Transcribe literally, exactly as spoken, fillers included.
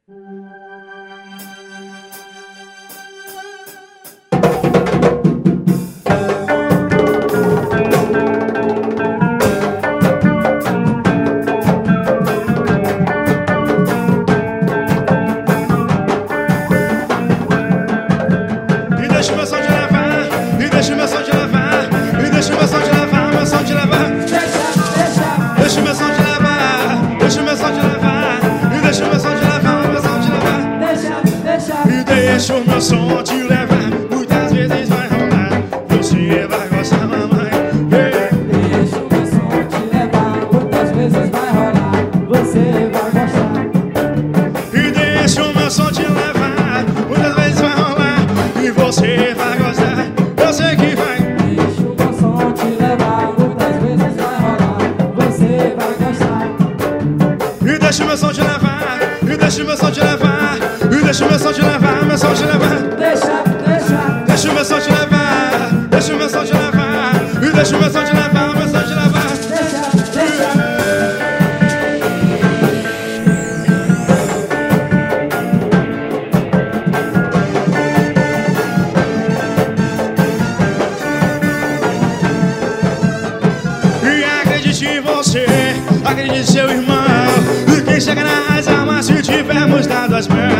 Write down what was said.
Deixa o meu som te levar, muitas vezes vai rolar, você vai gostar, mamãe. Deixa o meu som te levar, muitas vezes vai rolar, você vai gostar. E deixa o meu som te levar, muitas vezes vai rolar, e você vai gostar, eu sei que vai. Deixa o meu som te levar, muitas vezes vai rolar, você vai gostar. E deixa o meu som te levar, e deixa o meu som te levar, e deixa o meu som te levar, meu som te levar. Deixa, deixa. Deixa o meu som te levar, deixa o meu som te levar, e deixa o meu som te levar, meu som te levar. Deixa, deixa. E acredite em você, acredite em seu irmão, e quem chegará às almas se tivermos dado as mãos.